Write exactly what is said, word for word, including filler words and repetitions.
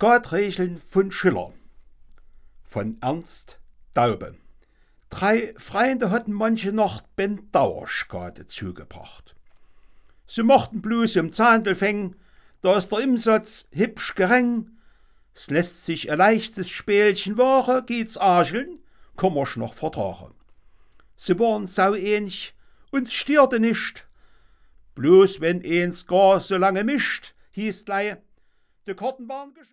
Skatregeln von Schiller von Ernst Daube. Drei Freunde hatten manche Nacht ben Dauerskate zugebracht. Sie mochten bloß im Zahndelfäng, da ist der Imsatz hübsch gering. Es lässt sich ein leichtes Spielchen wahren, geht's arscheln, kann man's noch vertragen. Sie waren sau ähnlich und stierte nicht. Bloß wenn eins gar so lange mischt, hieß lei, de Karten waren gesch